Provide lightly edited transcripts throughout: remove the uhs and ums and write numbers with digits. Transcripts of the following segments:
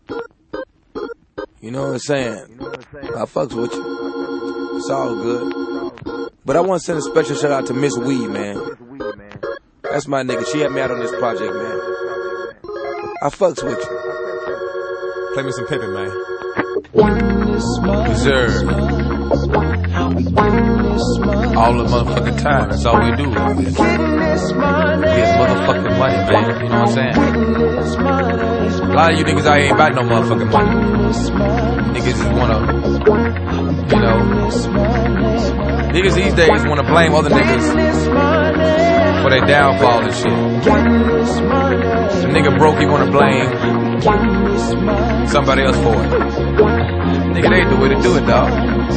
You know what I'm saying? I fucks with you. It's all good. But I want to send a special shout out to Miss Weed, man. That's my nigga. She had me out on this project, man. I fucks with you. Play me some Pippin, man. Reserve. All the motherfucking time. That's all we do. Get motherfucking money, man. You know what I'm saying? A lot of you niggas out here ain't about no motherfucking money. Niggas just wanna, you know. Niggas these days wanna blame other niggas for their downfall and shit. The nigga broke, he wanna blame somebody else for it. Nigga, that ain't the way to do it, dog.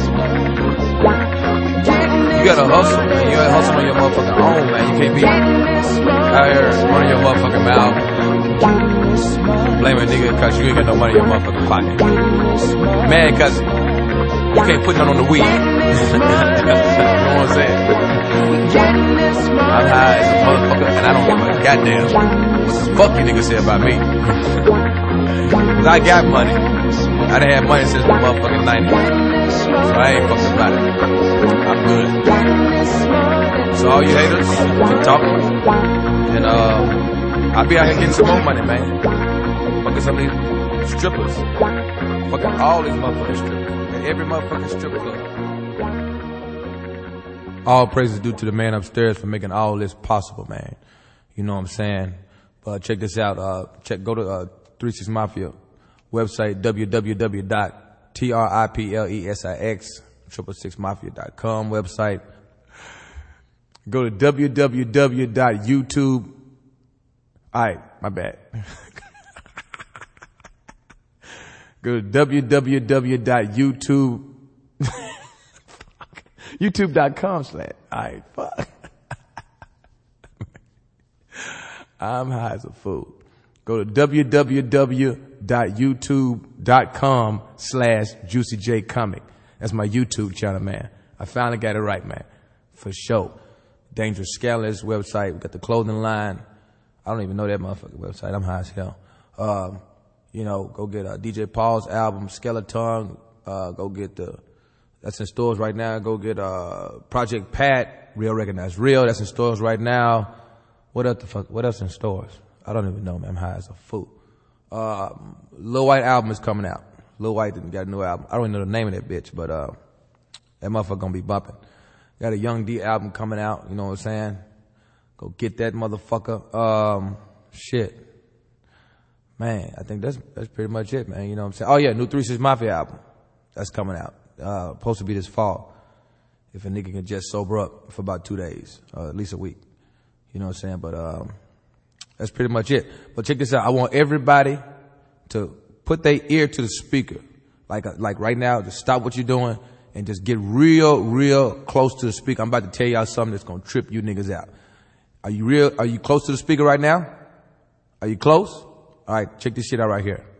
You gotta hustle, man. You gotta hustle on your motherfucking own, man. You can't be out here running your motherfucking mouth, blaming a nigga cause you ain't got no money in your motherfucking pocket. Man, cause you can't put none on the weed. You know what I'm saying? I'm high as a motherfucker and I don't give a goddamn what the fuck you niggas say about me. Cause I got money. I done had money since the motherfucking 90s. So I ain't fucking about it. I'm good. So all you haters, keep talking. And I'll be out here getting some more money, man. Fucking some of these strippers. Fucking all these motherfucking strippers. And every motherfucking strip club. All praises due to the man upstairs for making all this possible, man. You know what I'm saying? But check this out. Go to 36 Mafia website, www.triplesix666mafia.com website. Go to www.youtube. Alright, my bad. Go to www.youtube. YouTube.com/. Alright, fuck. I'm high as a fool. Go to www.youtube.com/JuicyJComic. That's my YouTube channel, man. I finally got it right, man. For sure. Dangerous Scalers website. We got the clothing line. I don't even know that motherfucking website. I'm high as hell. You know, go get DJ Paul's album, Skeleton. Go get that's in stores right now. Go get Project Pat, Real Recognize Real. That's in stores right now. What else in stores? I don't even know, man. I'm high as a fool. Lil White album is coming out. Lil White didn't got a new album. I don't even know the name of that bitch, but that motherfucker gonna be bumping. Got a Young D album coming out, you know what I'm saying? Go get that motherfucker. Shit. Man, I think that's pretty much it, man. You know what I'm saying? Oh yeah, new 36 Mafia album. That's coming out. Supposed to be this fall. If a nigga can just sober up for about 2 days, at least a week. You know what I'm saying? But that's pretty much it. But check this out. I want everybody to put their ear to the speaker. Like right now, just stop what you're doing and just get real close to the speaker. I'm about to tell y'all something that's gonna trip you niggas out. Are you close to the speaker right now? Are you close? All right, check this shit out right here.